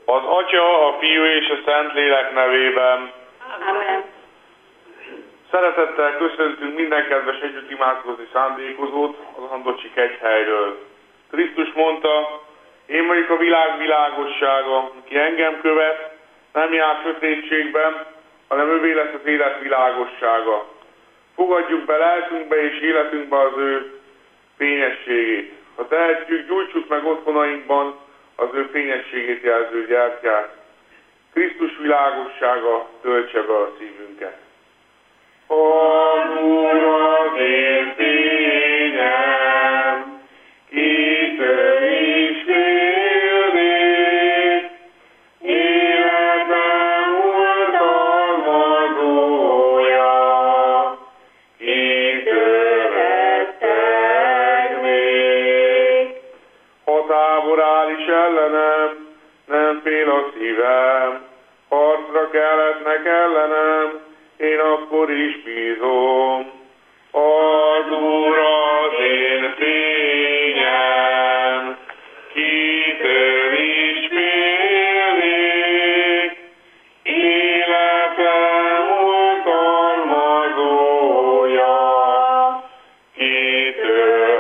Az Atya, a Fiú és a Szentlélek nevében. Amen. Szeretettel köszöntünk minden kedves együtt imádkozni szándékozót az Andocsi Kegyhelyről. Krisztus mondta, én vagyok a világ világossága, aki engem követ, nem jár sötétségben, hanem ővé lesz az élet világossága. Fogadjuk be lelkünkbe és életünkbe az ő fényességét. Ha tehetjük, gyújtsuk meg otthonainkban az ő fényességét jelző gyertyát. Krisztus világossága töltse be a szívünket. Az Úr az én fényem, kitől is félnék, életem oltalmazója, kitől rettegnék. Ha tábor áll is ellenem, nem fél a szívem, harcra kelletnek ellenem, én akkor is bízom. Az Úr az én fényem, kitől is félnék, életem oltalmazója, kitől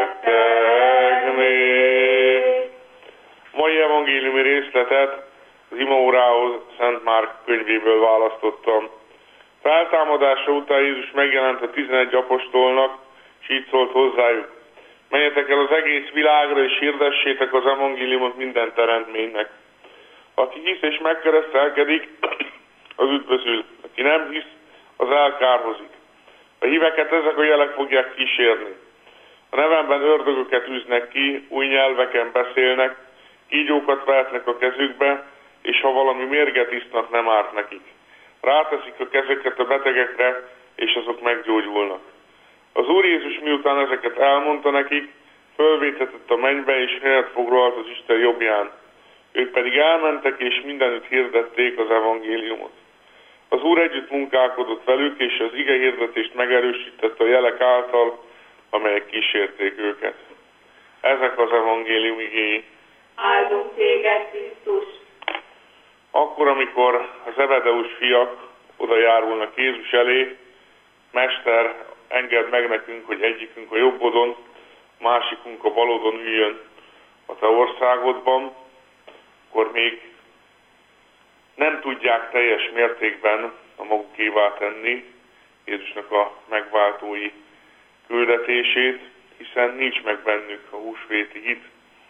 rettegnék. Mai evangéliumi részletet az imaórához Szent Márk könyvéből választottam. Feltámadása után Jézus megjelent a 11 apostolnak, és így szólt hozzájuk. Menjetek el az egész világra, és hirdessétek az evangéliumot minden teremtménynek. Aki hisz és megkeresztelkedik, az üdvözül. Aki nem hisz, az elkárhozik. A híveket ezek a jelek fogják kísérni. A nevemben ördögöket űznek ki, új nyelveken beszélnek, kígyókat vehetnek a kezükbe, és ha valami mérget isznak, nem árt nekik. Ráteszik a kezeket a betegekre, és azok meggyógyulnak. Az Úr Jézus miután ezeket elmondta nekik, fölvétetett a mennybe, és helyet foglalt az Isten jobbján. Ők pedig elmentek, és mindenütt hirdették az evangéliumot. Az Úr együtt munkálkodott velük, és az ige hirdetést megerősítette a jelek által, amelyek kísérték őket. Ezek az evangélium igéi. Áldunk téged, Krisztus! Akkor, amikor a Zebedeus fiak oda járulnak Jézus elé, Mester, engedd meg nekünk, hogy egyikünk a jobbodon, másikunk a balodon üljön a te országodban, akkor még nem tudják teljes mértékben a magukévá tenni Jézusnak a megváltói küldetését, hiszen nincs meg bennük a húsvéti hit.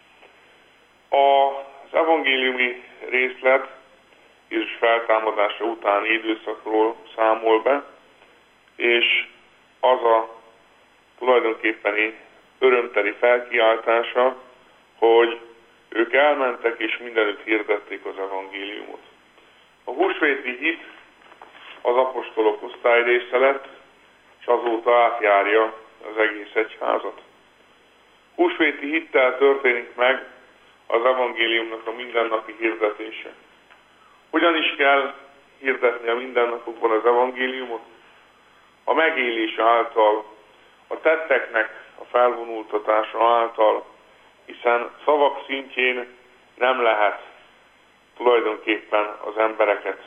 Az evangéliumi részlet Jézus feltámadása utáni időszakról számol be, és az a tulajdonképpeni örömteli felkiáltása, hogy ők elmentek és mindenütt hirdették az evangéliumot. A húsvéti hit az apostolok osztályrésze lett, és azóta átjárja az egész egyházat. Húsvéti hittel történik meg az evangéliumnak a mindennapi hirdetése. Hogyan is kell hirdetni a mindennapokban az evangéliumot? A megélés által, a tetteknek a felvonultatása által, hiszen szavak szintjén nem lehet tulajdonképpen az embereket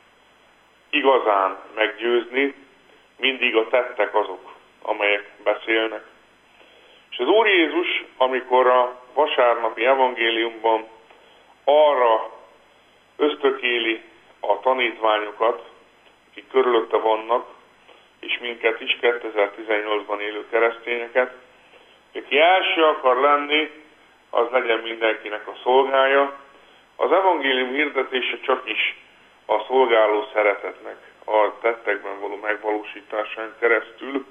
igazán meggyőzni, mindig a tettek azok, amelyek beszélnek. És az Úr Jézus, amikor a vasárnapi evangéliumban arra ösztökéli a tanítványokat, akik körülötte vannak, és minket is, 2018-ban élő keresztényeket, aki első akar lenni, az legyen mindenkinek a szolgája. Az evangélium hirdetése csak is a szolgáló szeretetnek a tettekben való megvalósításán keresztül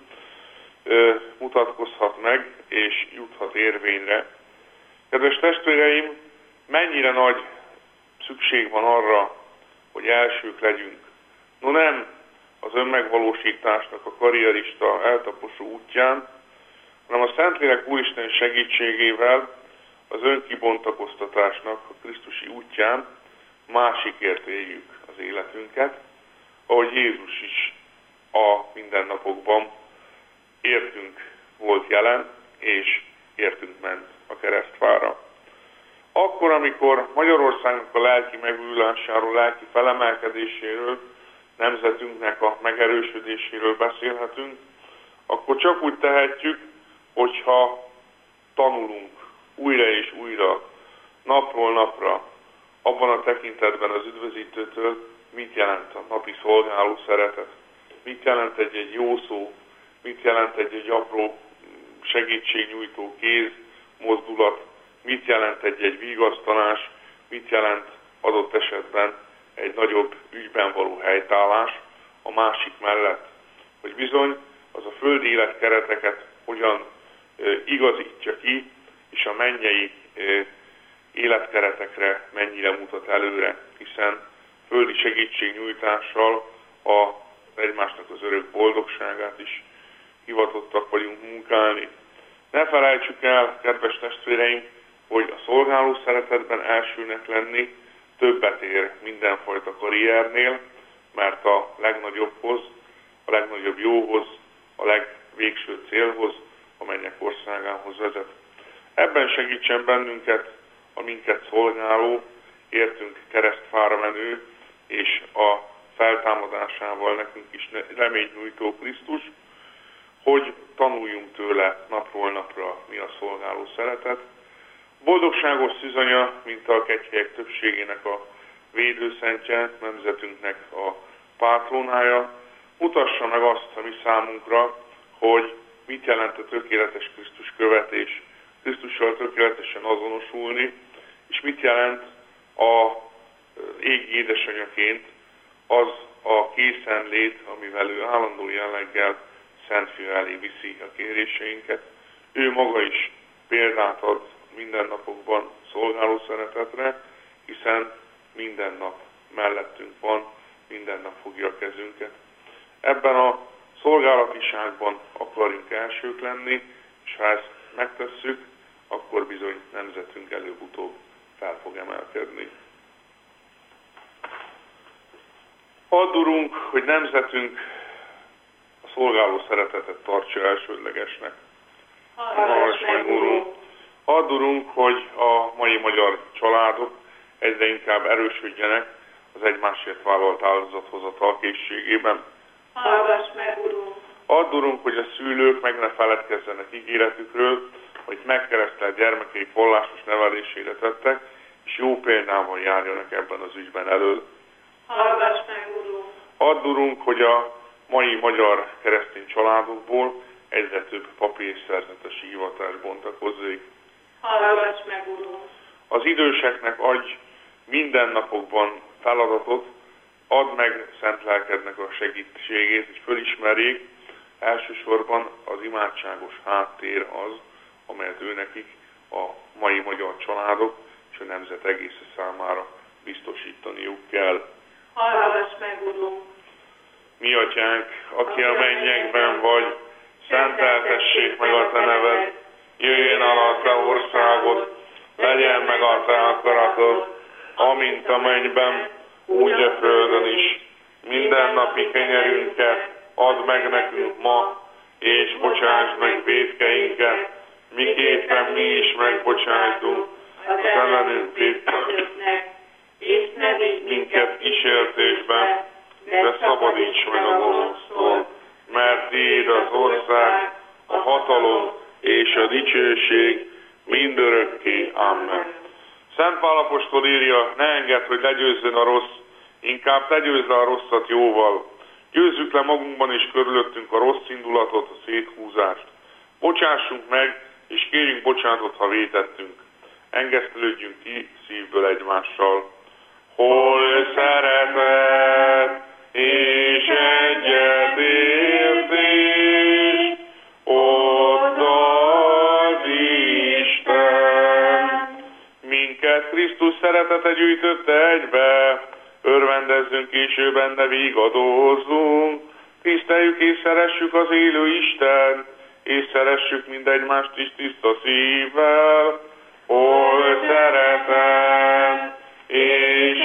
mutatkozhat meg, és juthat érvényre. Kedves testvéreim, mennyire nagy szükség van arra, hogy elsők legyünk. No nem az önmegvalósításnak a karrierista eltaposó útján, hanem a Szentlélek Úristen segítségével az önkibontakoztatásnak a Krisztusi útján másikért éljük az életünket, ahogy Jézus is a mindennapokban értünk volt jelen, és értünk ment a keresztfára. Akkor, amikor Magyarországnak a lelki megújulásáról, lelki felemelkedéséről, nemzetünknek a megerősödéséről beszélhetünk, akkor csak úgy tehetjük, hogyha tanulunk újra és újra, napról napra, abban a tekintetben az üdvözítőtől, mit jelent a napi szolgáló szeretet, mit jelent egy jó szó, mit jelent egy apró segítségnyújtó kéz, mozdulat, mit jelent egy vigasztalás, mit jelent adott esetben egy nagyobb ügyben való helytállás a másik mellett, hogy bizony az a földi életkereteket hogyan igazítja ki, és a mennyei életkeretekre mennyire mutat előre, hiszen földi segítségnyújtással egymásnak az örök boldogságát is hivatottak vagyunk munkálni. Ne felejtsük el, kedves testvéreim, hogy a szolgáló szeretetben elsőnek lenni többet ér mindenfajta karriernél, mert a legnagyobbhoz, a legnagyobb jóhoz, a legvégső célhoz, a mennyek országához vezet. Ebben segítsen bennünket a minket szolgáló, értünk keresztfára menő, és a feltámadásával nekünk is reményt nyújtó Krisztus, hogy tanuljunk tőle napról napra, mi a szolgáló szeretet. Boldogságos szűzanya, mint a kegyhelyek többségének a védőszentje, nemzetünknek a pátrónája, mutassa meg azt a mi számunkra, hogy mit jelent a tökéletes Krisztus követés, Krisztussal tökéletesen azonosulni, és mit jelent a égi édesanyjaként az a készenlét, amivel ő állandó jelleggel Szent Fia elé viszi a kéréseinket. Ő maga is példát ad mindennapokban szolgáló szeretetre, hiszen minden nap mellettünk van, minden nap fogja a kezünket. Ebben a szolgálatiságban akarjunk elsők lenni, és ha ezt megtesszük, akkor bizony nemzetünk előbb-utóbb fel fog emelkedni. Add, Urunk, hogy nemzetünk a szolgáló szeretetet tartsa elsődlegesnek. Hallgass meg, Urunk! Add, Urunk, hogy a mai magyar családok egyre inkább erősödjenek az egymásért vállalt áldozathozatal készségében. Hallgass meg, Urunk! Add, Urunk, hogy a szülők meg ne feledkezzenek ígéretükről, hogy megkeresztelt gyermekeik vallásos nevelésére tettek, és jó példával járjanak ebben az ügyben elől. Hallgass meg, Urunk! Add, Urunk, hogy a mai magyar keresztény családokból egyre több papi és szerzetesi hivatás bontakozzék. Hallgass meg, Urunk! Az időseknek adj mindennapokban feladatot, add meg szent lelkednek a segítségét, és fölismerjék, elsősorban az imádságos háttér az, amelyet őnekik a mai magyar családok és a nemzet egész számára biztosítaniuk kell. Hallgass meg, Urunk! Mi atyánk, aki a mennyekben vagy, szenteltessék meg a te neved, jöjjön el a te országod, legyen meg a te akaratod, amint a mennyben, úgy a földön is. Mindennapi kenyerünket add meg nekünk ma, és bocsásd meg vétkeinket, miképpen mi is megbocsásdunk az ellenünk vétkezőknek, és ne vigy minket kísértésbe, de szabadíts meg a gonosztól, mert tiéd az ország, a hatalom és a dicsőség mindörökké. Amen. Szent Pál apostol írja, ne engedd, hogy legyőzzön a rossz, inkább te győzd le a rosszat jóval. Győzzük le magunkban és körülöttünk a rossz indulatot, a széthúzást. Bocsássunk meg, és kérjünk bocsánatot, ha vétettünk. Engesztelődjünk ki szívből egymással. Hol szeretet és egyetértés, ott az Isten. Minket Krisztus szeretete gyűjtötte egybe, örvendezzünk és ő benne vigadozzunk. Tiszteljük és szeressük az élő Isten, és szeressük mindegymást is tiszta szívvel. Hol szeretet és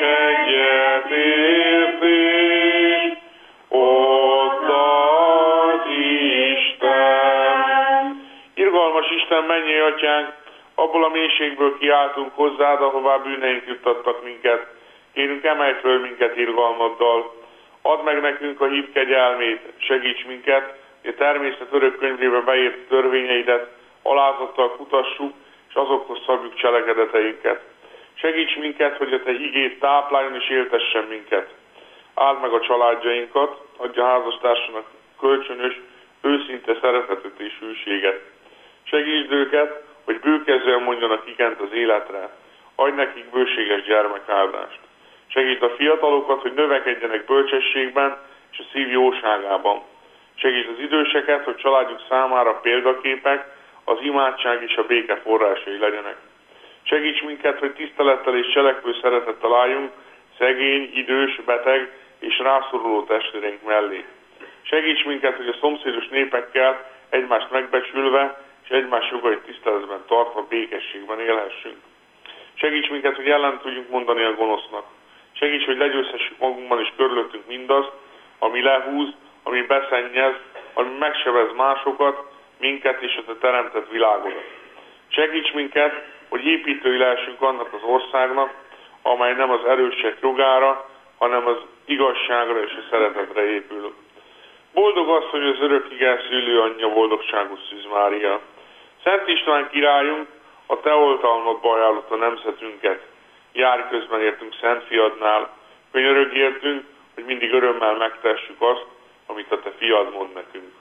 egyetértés, ott az Isten. Irgalmas Isten, mennyei atyánk, Abból a mélységből kiáltunk hozzád, ahová bűneink juttattak minket. Kérünk, emelj föl minket irgalmaddal. Add meg nekünk a hív kegyelmét, segíts minket, hogy a természet örök könyvébe beírt törvényeidet alázattal kutassuk, és azokhoz szabjuk cselekedeteinket. Segíts minket, hogy a te igét tápláljon és éltessen minket. Áld meg a családjainkat, adja házastársanak kölcsönös, őszinte szeretetet és hűséget. Segítsd őket, hogy bőkezően mondjanak igent az életre. Adj nekik bőséges gyermekáldást. Segítsd a fiatalokat, hogy növekedjenek bölcsességben és a szív jóságában. Segítsd az időseket, hogy családjuk számára példaképek, az imádság és a béke forrásai legyenek. Segíts minket, hogy tisztelettel és cselekvő szeretettel álljunk szegény, idős, beteg és rászoruló testvéreink mellé. Segíts minket, hogy a szomszédos népekkel egymást megbecsülve és egymás jogait tiszteletben tartva békességben élhessünk. Segíts minket, hogy ellen tudjunk mondani a gonosznak. Segíts, hogy legyőzhessük magunkban és körülöttünk mindazt, ami lehúz, ami beszennyez, ami megsebez másokat, minket és a te teremtett világodat. Segíts minket, hogy építői lehessünk annak az országnak, amely nem az erősek jogára, hanem az igazságra és a szeretetre épül. Boldog az, hogy az örök igen szülő anyja, boldogságos Szűz Mária. Szent István királyunk a te oltalmadba ajánlott a nemzetünket. Járj közben értünk Szent Fiadnál, könyörögj értünk, hogy mindig örömmel megtessük azt, amit a te fiad mond nekünk.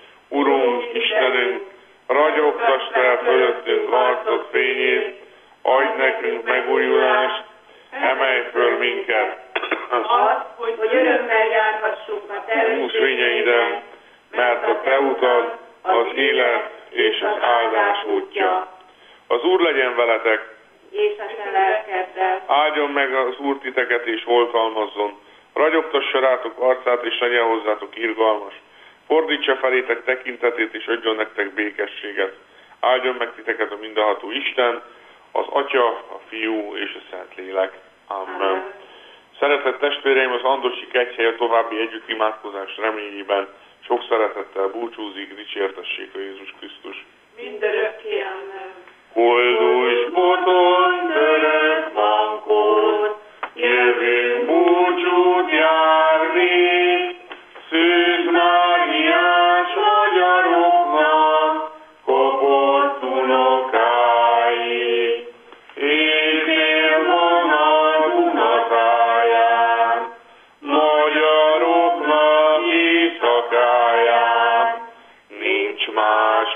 Urunk, Istenünk, ragyogtasd el fölöttünk arcod fényét, adj nekünk megújulást, emelj föl minket. Az, hogy örömmel járhassunk a te fényeiden, mert a te utad az élet és az áldás útja. Az Úr legyen veletek, és a te lelkeddel. Áldjon meg az Úr titeket és oltalmazzon. Ragyogtassa rátok arcát és legyen hozzátok irgalmas. Fordítsa felétek tekintetét és adjon nektek békességet. Áldjon meg titeket a mindenható Isten, az Atya, a Fiú és a Szentlélek. Amen. Szeretett testvéreim, az Andosi Kegyhely a további együttimádkozás reményében sok szeretettel búcsúzik, dicsértessék a Jézus Krisztus. Mindörökké, amen. Koldus boton török bankon, jövünk búcsút járni, Szűz Máriás magyaroknak kopott unokái. Éjfél van a Dunatáján, magyaroknak éjszakáján, nincs más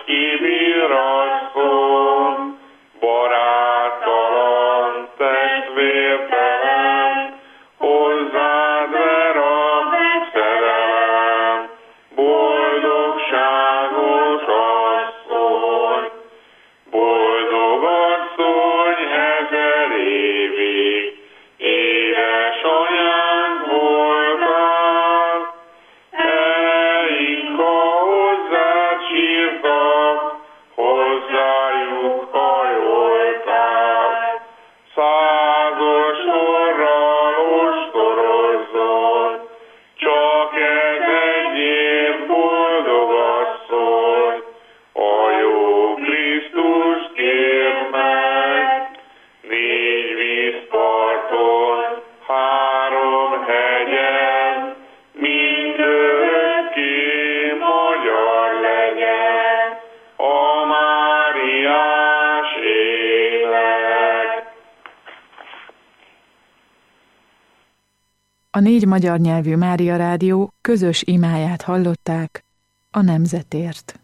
kivirasszon, baráttalan, testvértelen, hozzád ver a szerelem, boldogságos asszony, boldog asszony 1000 évig, édesanyánk voltál, eleink, ha hozzád sírtak, hozzájuk hajoltál. Százas sorral ostorozzon, csak ez egy év, boldog asszony, a jó Krisztust kérd meg. 4 vízparton, 3 hegyen, mindörökké magyar legyen a Máriás ének. A 4 magyar nyelvű Mária Rádió közös imáját hallották a nemzetért.